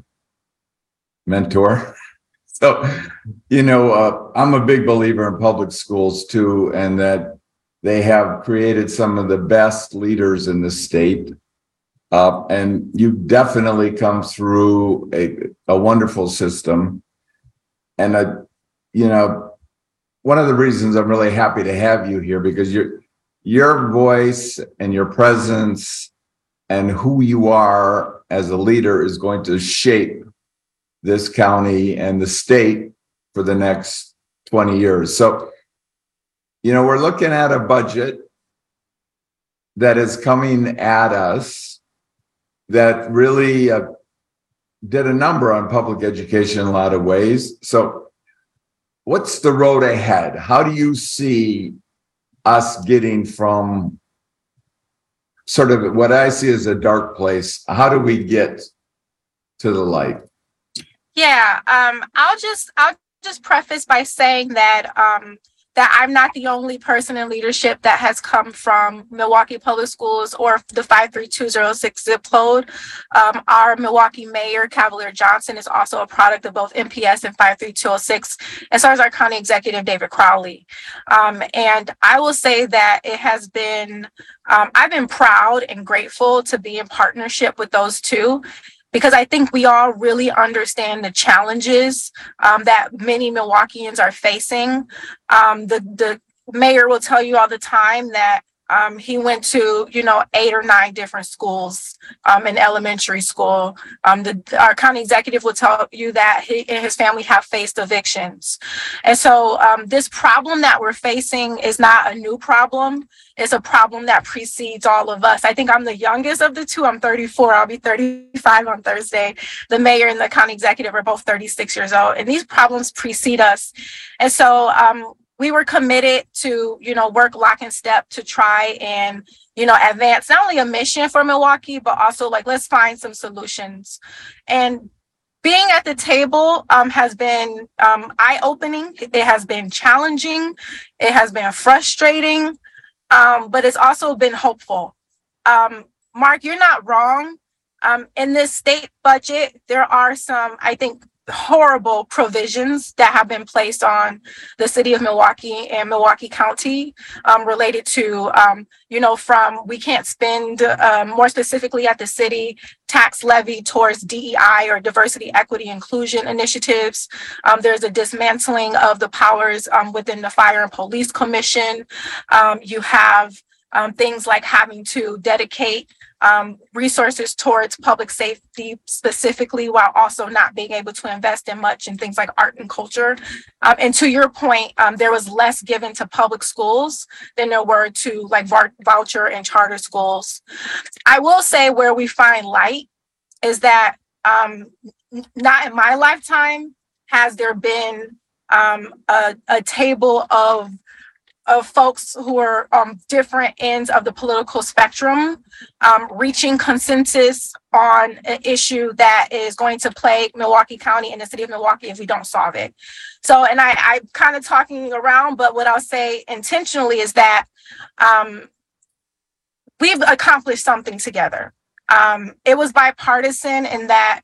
mentor. So, you know, uh, I'm a big believer in public schools too, and that they have created some of the best leaders in the state. Uh, and you definitely come through a, a wonderful system. And, uh, you know, one of the reasons I'm really happy to have you here, because your your voice and your presence and who you are as a leader is going to shape this county and the state for the next twenty years. So, you know, we're looking at a budget that is coming at us that really uh, did a number on public education in a lot of ways. So what's the road ahead? How do you see us getting from sort of what I see as a dark place? How do we get to the light? Yeah, um, I'll just I'll just preface by saying that um, that I'm not the only person in leadership that has come from Milwaukee Public Schools or the five three two zero six zip code. Um, our Milwaukee Mayor, Cavalier Johnson, is also a product of both M P S and five three two zero six, and so is our County Executive, David Crowley. Um, and I will say that it has been, um, I've been proud and grateful to be in partnership with those two, because I think we all really understand the challenges um, that many Milwaukeeans are facing. Um, the, the mayor will tell you all the time that Um, he went to, you know, eight or nine different schools um, in elementary school. Um, the, our county executive will tell you that he and his family have faced evictions. And so um, this problem that we're facing is not a new problem. It's a problem that precedes all of us. I think I'm the youngest of the two. I'm thirty-four. I'll be thirty-five on Thursday. The mayor and the county executive are both thirty-six years old. And these problems precede us. And so um, we were committed to, you know, work lock and step to try and, you know, advance not only a mission for Milwaukee, but also like, let's find some solutions. And being at the table um, has been um, eye-opening. It has been challenging. It has been frustrating, um, but it's also been hopeful. Um, Mark, you're not wrong. Um, in this state budget, there are some, I think, horrible provisions that have been placed on the city of Milwaukee and Milwaukee County um, related to, um, you know, from we can't spend um, more specifically at the city tax levy towards D E I or diversity, equity, inclusion initiatives. Um, there's a dismantling of the powers um, within the Fire and Police Commission. Um, you have um, things like having to dedicate Um, resources towards public safety specifically, while also not being able to invest in much in things like art and culture. Um, and to your point, um, there was less given to public schools than there were to like v- voucher and charter schools. I will say where we find light is that um, n- not in my lifetime has there been um, a, a table of of folks who are on different ends of the political spectrum, um, reaching consensus on an issue that is going to plague Milwaukee County and the city of Milwaukee if we don't solve it. So, and I, I'm kind of talking around, but what I'll say intentionally is that um, we've accomplished something together. Um, it was bipartisan in that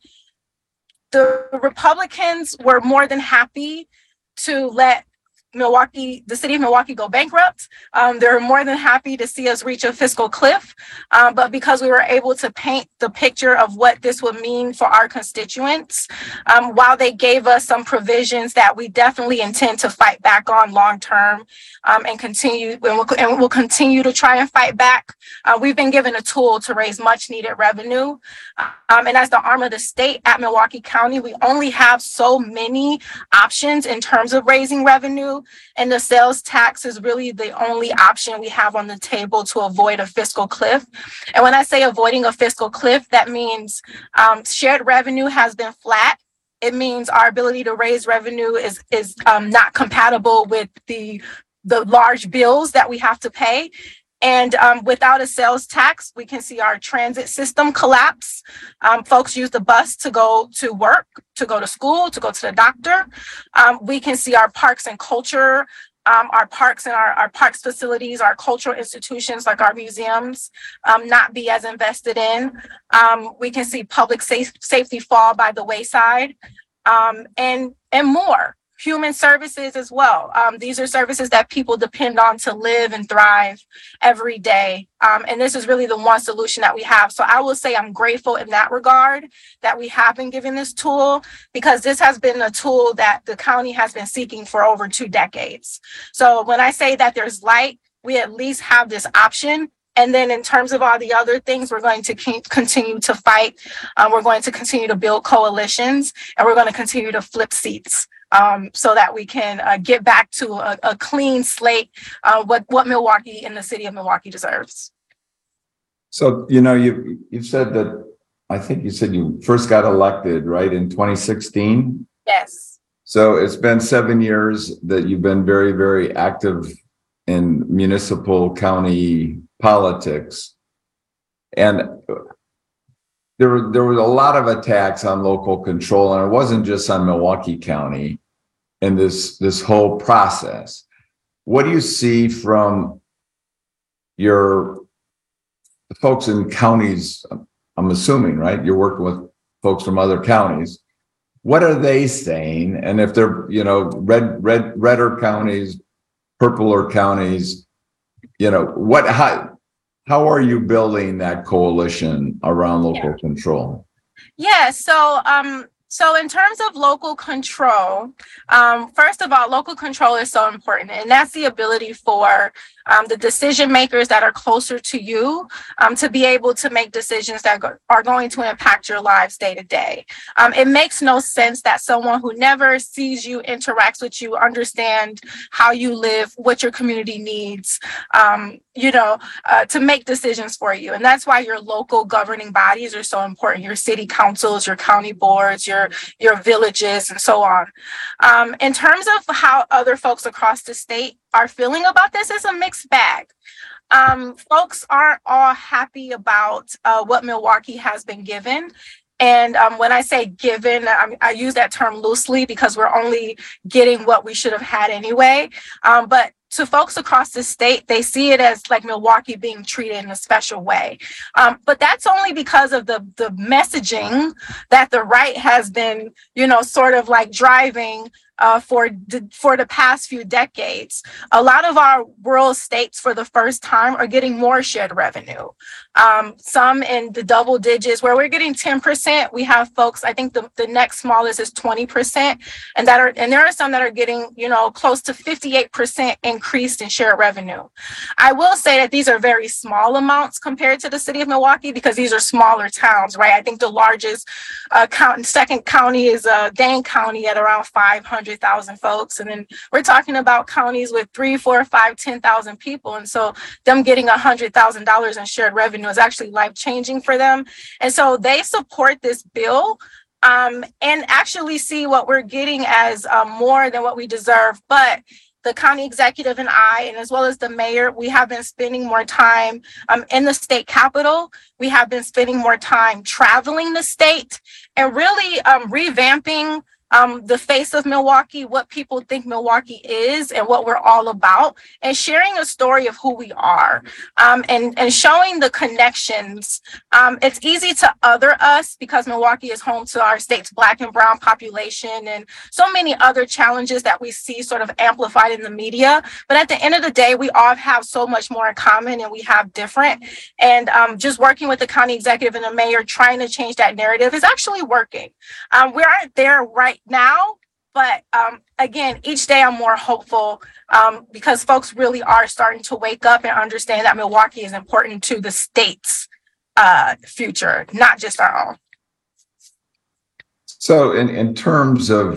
the Republicans were more than happy to let Milwaukee, the city of Milwaukee go bankrupt. Um, they're more than happy to see us reach a fiscal cliff. Um, but because we were able to paint the picture of what this would mean for our constituents, um, while they gave us some provisions that we definitely intend to fight back on long term um, and continue, and we'll, and we'll continue to try and fight back. Uh, we've been given a tool to raise much needed revenue. Um, and as the arm of the state at Milwaukee County, we only have so many options in terms of raising revenue. And the sales tax is really the only option we have on the table to avoid a fiscal cliff. And when I say avoiding a fiscal cliff, that means um, shared revenue has been flat. It means our ability to raise revenue is, is um, not compatible with the, the large bills that we have to pay. And um, without a sales tax, we can see our transit system collapse. Um, folks use the bus to go to work, to go to school, to go to the doctor. Um, we can see our parks and culture, um, our parks and our, our parks facilities, our cultural institutions like our museums um, not be as invested in. Um, we can see public safe, safety fall by the wayside um, and, and more. Human services as well. Um, these are services that people depend on to live and thrive every day. Um, and this is really the one solution that we have. So I will say I'm grateful in that regard that we have been given this tool, because this has been a tool that the county has been seeking for over two decades. So when I say that there's light, we at least have this option. And then in terms of all the other things, we're going to keep, continue to fight. Um, we're going to continue to build coalitions, and we're going to continue to flip seats. Um, so that we can uh, get back to a, a clean slate, uh, what, what Milwaukee and the city of Milwaukee deserves. So, you know, you, you've said that, I think you said you first got elected, right, in twenty sixteen? Yes. So it's been seven years that you've been very, very active in municipal county politics. And There, were, there was a lot of attacks on local control, and it wasn't just on Milwaukee County in this, this whole process. What do you see from your folks in counties? I'm assuming, right? You're working with folks from other counties. What are they saying? And if they're, you know, red, red, redder counties, purpler counties, you know, what, how, How are you building that coalition around local yeah. control? Yeah, so um, So in terms of local control, um, first of all, local control is so important, and that's the ability for um, the decision makers that are closer to you um, to be able to make decisions that go- are going to impact your lives day to day. Um, it makes no sense that someone who never sees you, interacts with you, understand how you live, what your community needs, um, you know, uh, to make decisions for you. And that's why your local governing bodies are so important, your city councils, your county boards, your your villages, and so on. Um, in terms of how other folks across the state are feeling about this, it's a mixed bag. Um, folks aren't all happy about uh, what Milwaukee has been given. And um, when I say given, I, I use that term loosely because we're only getting what we should have had anyway. Um, but to folks across the state, they see it as like Milwaukee being treated in a special way. Um, but that's only because of the, the messaging that the right has been, you know, sort of like driving Uh, for the, for the past few decades. A lot of our rural states for the first time are getting more shared revenue. Um, some in the double digits where we're getting ten percent. We have folks, I think the, the next smallest is twenty percent. And that are, and there are some that are getting, you know, close to fifty-eight percent increased in shared revenue. I will say that these are very small amounts compared to the city of Milwaukee because these are smaller towns, right? I think the largest uh, count, second county is uh, Dane County at around five hundred thousand folks. And then we're talking about counties with three, four, five, ten thousand people. And so them getting a hundred thousand dollars in shared revenue is actually life changing for them. And so they support this bill um, and actually see what we're getting as uh, more than what we deserve. But the county executive and I, and as well as the mayor, we have been spending more time um, in the state capitol. We have been spending more time traveling the state and really um, revamping Um, the face of Milwaukee, what people think Milwaukee is and what we're all about, and sharing a story of who we are um, and, and showing the connections. Um, it's easy to other us because Milwaukee is home to our state's Black and brown population and so many other challenges that we see sort of amplified in the media. But at the end of the day, we all have so much more in common and we have different. And um, just working with the county executive and the mayor, trying to change that narrative is actually working. Um, we aren't there right now, but um, again, each day I'm more hopeful um, because folks really are starting to wake up and understand that Milwaukee is important to the state's uh, future, not just our own. So in, in terms of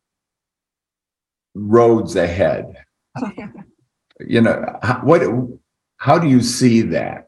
roads ahead, you know, what, how do you see that?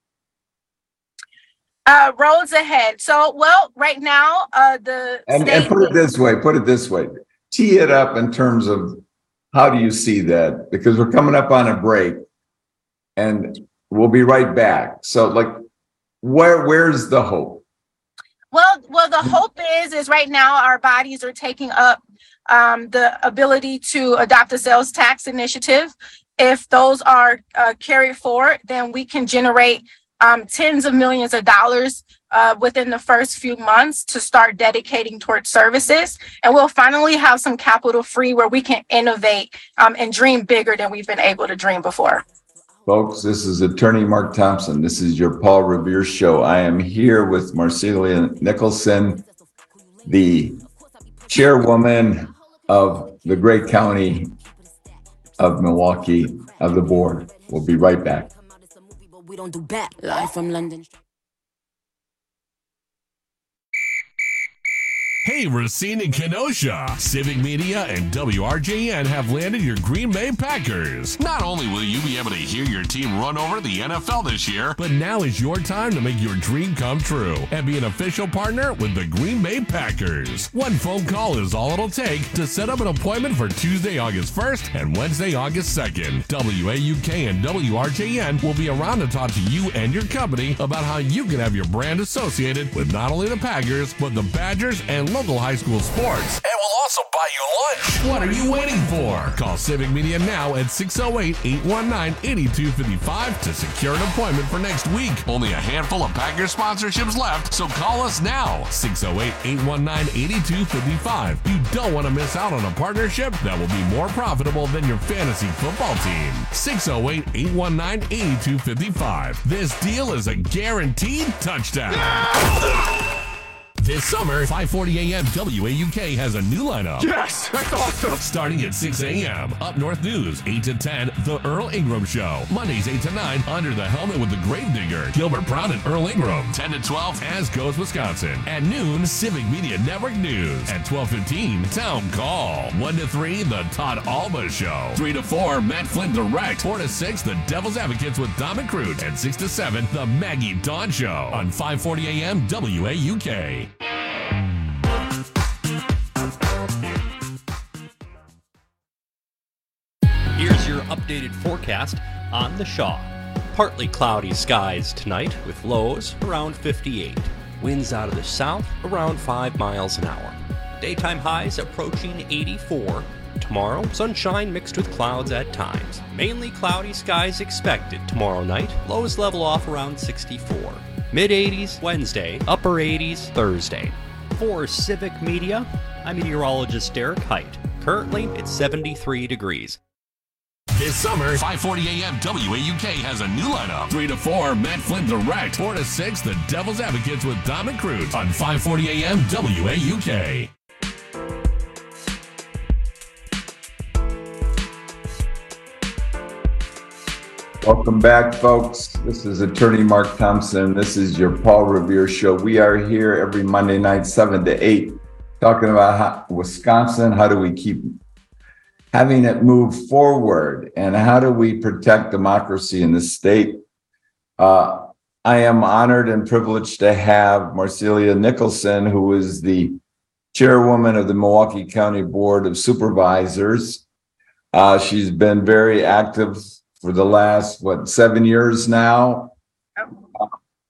Uh, roads ahead. So, well, right now, uh, the and, state- and put it this way, put it this way, tee it up in terms of how do you see that? Because we're coming up on a break and we'll be right back. So like, where, where's the hope? Well, well, the hope is, is right now our bodies are taking up um, the ability to adopt a sales tax initiative. If those are uh, carried forward, then we can generate Um, tens of millions of dollars uh, within the first few months to start dedicating towards services. And we'll finally have some capital free where we can innovate um, and dream bigger than we've been able to dream before. Folks, this is Attorney Mark Thompson. This is your Paul Revere Show. I am here with Marcelia Nicholson, the chairwoman of the great county of Milwaukee, of the board. We'll be right back. We don't do bad. Live from London. Hey, Racine and Kenosha. Civic Media and W R J N have landed your Green Bay Packers. Not only will you be able to hear your team run over the N F L this year, but now is your time to make your dream come true and be an official partner with the Green Bay Packers. One phone call is all it'll take to set up an appointment for Tuesday, August first and Wednesday, August second. W A U K and W R J N will be around to talk to you and your company about how you can have your brand associated with not only the Packers, but the Badgers and local high school sports. And we'll also buy you lunch. What are you waiting for? Call Civic Media now at six oh eight, eight one nine, eight two five five to secure an appointment for next week. Only a handful of Packers sponsorships left, so call us now. six oh eight, eight one nine, eight two five five. You don't want to miss out on a partnership that will be more profitable than your fantasy football team. six oh eight, eight one nine, eight two five five. This deal is a guaranteed touchdown. This summer, five forty a.m. W A U K has a new lineup. Yes, that's awesome. Starting at six a.m. Up North News, eight to ten, The Earl Ingram Show. Mondays, eight to nine, Under the Helmet with the Gravedigger, Gilbert Brown and Earl Ingram. ten to twelve, As Goes Wisconsin. At noon, Civic Media Network News. At twelve fifteen, Town Call. one to three, The Todd Alba Show. three to four, Matt Flynn Direct. four to six, The Devil's Advocates with Dom and Crute. And six to seven, The Maggie Dawn Show. On five forty a.m. W A U K. Here's your updated forecast on the Shaw. Partly cloudy skies tonight with lows around fifty-eight. Winds out of the south around five miles an hour. Daytime highs approaching eighty-four. Tomorrow, sunshine mixed with clouds at times. Mainly cloudy skies expected tomorrow night. Lows level off around sixty-four. Mid eighties Wednesday, upper eighties Thursday. For Civic Media, I'm meteorologist Derek Height. Currently, it's seventy-three degrees. This summer, five forty a.m. W A U K has a new lineup. three to four, Matt Flynn Direct. four to six, The Devil's Advocates with Dom and Crute. On five forty a.m. W A U K. Welcome back, folks. This is Attorney Mark Thompson. This is your Paul Revere Show. We are here every Monday night, seven to eight, talking about how, Wisconsin. How do we keep having it move forward, and how do we protect democracy in the state? Uh, I am honored and privileged to have Marcelia Nicholson, who is the chairwoman of the Milwaukee County Board of Supervisors. Uh, she's been very active for the last, what, seven years now. Uh,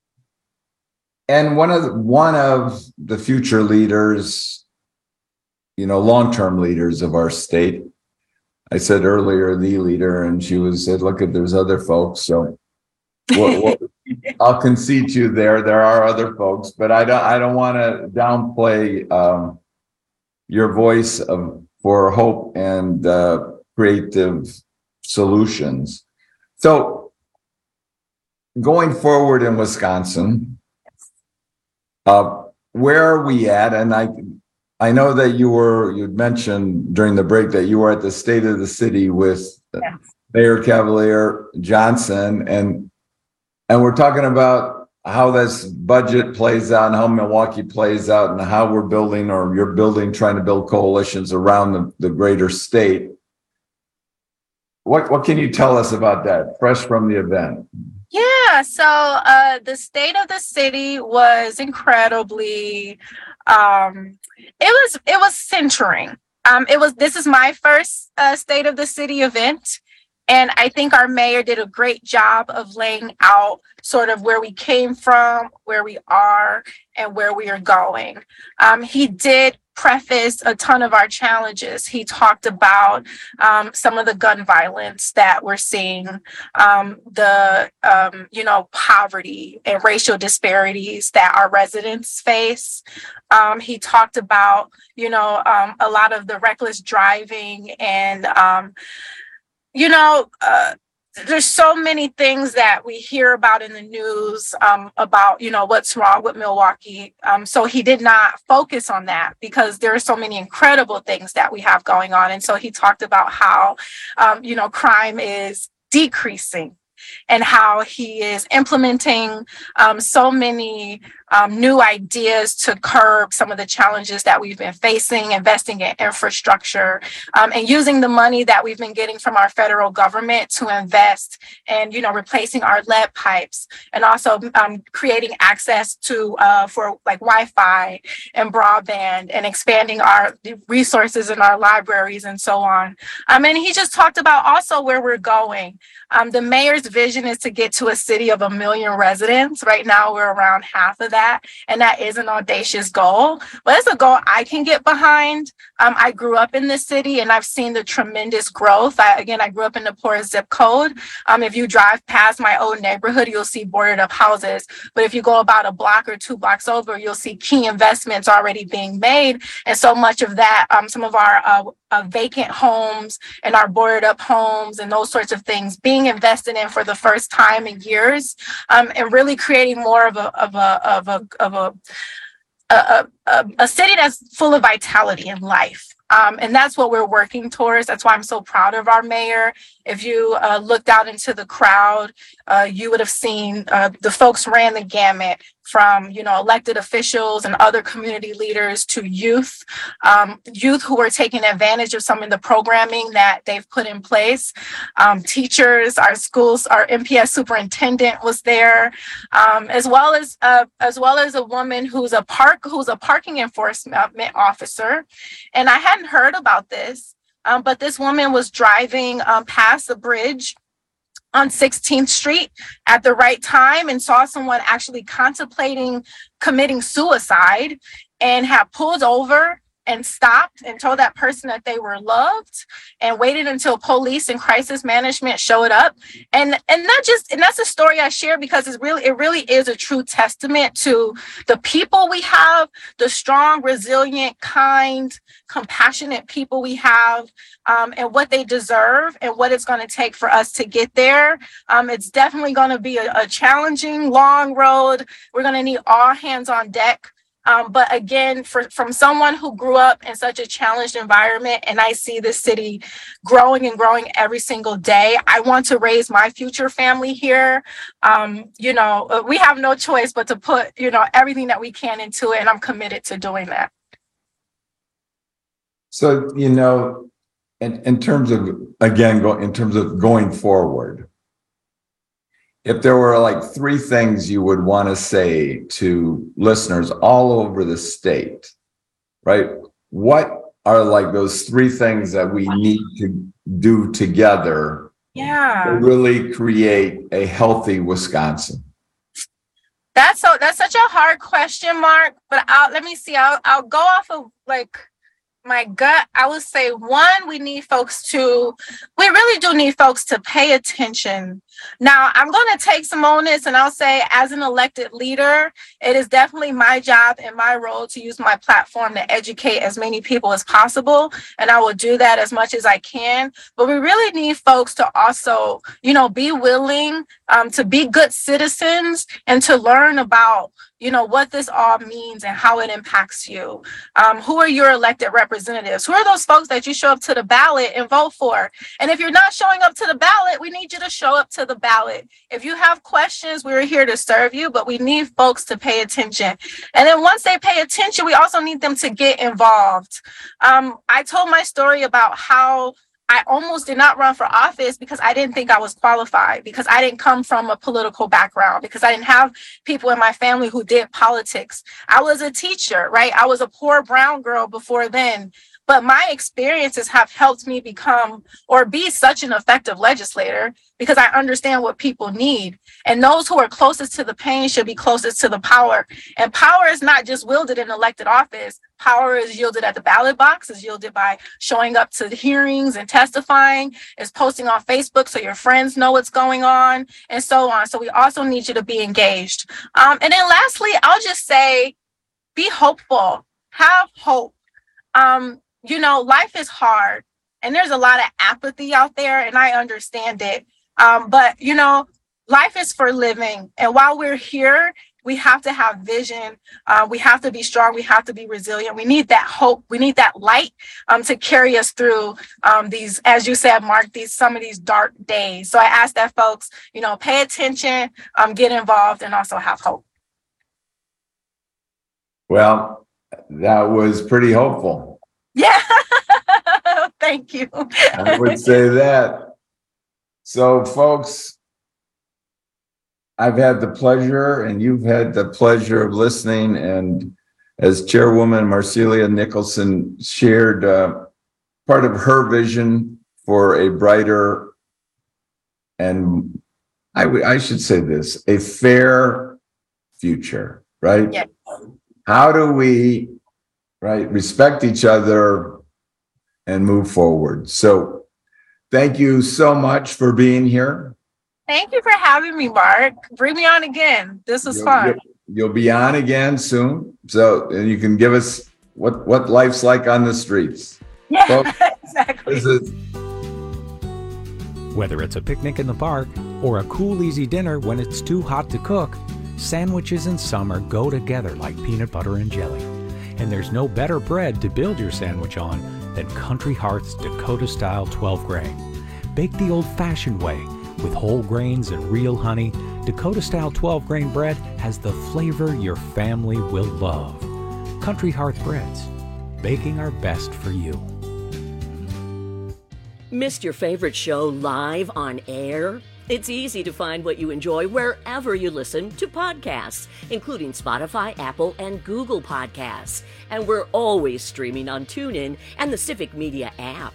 and one of the, one of the future leaders, you know, long-term leaders of our state. I said earlier, the leader, and she was said, look, at there's other folks. So we'll, we'll, I'll concede to you there. There are other folks, but I don't, I don't want to downplay um, your voice of, for hope and uh, creative solutions. So going forward in Wisconsin, uh, where are we at? And I, I know that you were, you'd mentioned during the break that you were at the State of the City with yes. Mayor Cavalier Johnson, and and we're talking about how this budget plays out and how Milwaukee plays out and how we're building, or you're building, trying to build coalitions around the, the greater state. What what can you tell us about that, fresh from the event? Yeah, so uh, the State of the City was incredibly. Um, it was it was centering. Um, it was this is my first uh, State of the City event, and I think our mayor did a great job of laying out sort of where we came from, where we are, and where we are going. Um, he did preface a ton of our challenges. He talked about um, some of the gun violence that we're seeing, um, the, um, you know, poverty and racial disparities that our residents face. Um, he talked about, you know, um, a lot of the reckless driving and, um, you know, uh, there's so many things that we hear about in the news um, about, you know, what's wrong with Milwaukee. Um, so he did not focus on that because there are so many incredible things that we have going on. And so he talked about how, um, you know, crime is decreasing and how he is implementing um, so many um, new ideas to curb some of the challenges that we've been facing, investing in infrastructure, um, and using the money that we've been getting from our federal government to invest in, you know, replacing our lead pipes, and also um, creating access to uh, for like Wi-Fi and broadband, and expanding our resources in our libraries and so on. Um, and he just talked about also where we're going. Um, the mayor's vision is to get to a city of a million residents. Right now, we're around half of that, and that is an audacious goal, but it's a goal I can get behind. Um, I grew up in this city, and I've seen the tremendous growth. I, again, I grew up in the poorest zip code. Um, if you drive past my old neighborhood, you'll see boarded up houses. But if you go about a block or two blocks over, you'll see key investments already being made. And so much of that, um, some of our uh, uh, vacant homes and our boarded up homes and those sorts of things being invested in for the first time in years, um, and really creating more of a of a of a of a a, a, a city that's full of vitality and life. Um, and that's what we're working towards. That's why I'm so proud of our mayor. If you uh, looked out into the crowd, uh, you would have seen uh, the folks ran the gamut from, you know, elected officials and other community leaders to youth, um, youth who are taking advantage of some of the programming that they've put in place. Um, teachers, our schools, our M P S superintendent was there, um, as well as uh, as well as a woman who's a park who's a parking enforcement officer. And I hadn't heard about this, um, but this woman was driving um, past the bridge on sixteenth street at the right time and saw someone actually contemplating committing suicide and had pulled over and stopped and told that person that they were loved and waited until police and crisis management showed up. And and not just, and that's a story I share because it's really, it really is a true testament to the people we have, the strong, resilient, kind, compassionate people we have, um, and what they deserve and what it's going to take for us to get there. Um, it's definitely going to be a, a challenging, long road. We're going to need all hands on deck. Um, but again, for, from someone who grew up in such a challenged environment, and I see this city growing and growing every single day, I want to raise my future family here. Um, you know, we have no choice but to put, you know, everything that we can into it, and I'm committed to doing that. So, you know, in, in terms of, again, go, in terms of going forward, if there were like three things you would want to say to listeners all over the state, right? What are like those three things that we need to do together yeah. to really create a healthy Wisconsin? That's so. That's such a hard question, Mark. But I'll, let me see. I'll I'll go off of like my gut. I would say one, we need folks to. We really do need folks to pay attention. Now, I'm going to take some onus and I'll say as an elected leader, it is definitely my job and my role to use my platform to educate as many people as possible. And I will do that as much as I can. But we really need folks to also, you know, be willing um, to be good citizens and to learn about, you know, what this all means and how it impacts you. Um, who are your elected representatives? Who are those folks that you show up to the ballot and vote for? And if you're not showing up to the ballot, we need you to show up to the ballot. If you have questions, we're here to serve you, but we need folks to pay attention. And then once they pay attention, we also need them to get involved. Um, I told my story about how I almost did not run for office because I didn't think I was qualified, because I didn't come from a political background, because I didn't have people in my family who did politics. I was a teacher, right? I was a poor brown girl before then. But my experiences have helped me become or be such an effective legislator because I understand what people need. And those who are closest to the pain should be closest to the power. And power is not just wielded in elected office. Power is yielded at the ballot box, is yielded by showing up to the hearings and testifying, is posting on Facebook so your friends know what's going on, and so on. So we also need you to be engaged. Um, and then lastly, I'll just say, be hopeful. Have hope. Um, You know, life is hard and there's a lot of apathy out there, and I understand it. Um, but, you know, life is for living. And while we're here, we have to have vision. Uh, we have to be strong. We have to be resilient. We need that hope. We need that light um, to carry us through um, these, as you said, Mark, these some of these dark days. So I ask that folks, you know, pay attention, um, get involved, and also have hope. Well, that was pretty hopeful. Yeah, thank you. I would say that. So, folks, I've had the pleasure, and you've had the pleasure of listening. And as Chairwoman Marcelia Nicholson shared uh, part of her vision for a brighter, and I, w- I should say this, a fair future, right? Yeah. How do we right, respect each other and move forward? So thank you so much for being here. Thank you for having me, Mark. Bring me on again. This was You'll, fun. You'll, you'll be on again soon. So and you can give us what, what life's like on the streets. Yeah, so, exactly. This is- Whether it's a picnic in the park or a cool, easy dinner when it's too hot to cook, Sandwiches in summer go together like peanut butter and jelly. And there's no better bread to build your sandwich on than Country Heart's Dakota-style twelve grain. Baked the old-fashioned way with whole grains and real honey, Dakota-style twelve grain bread has the flavor your family will love. Country Heart Breads, baking our best for you. Missed your favorite show live on air? It's easy to find what you enjoy wherever you listen to podcasts, including Spotify, Apple, and Google Podcasts. And we're always streaming on TuneIn and the Civic Media app.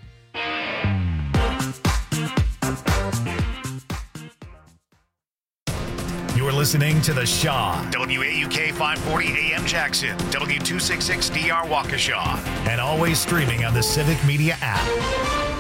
You're listening to The Shaw, W A U K five forty A M Jackson, W two sixty-six D R Waukesha, and always streaming on the Civic Media app.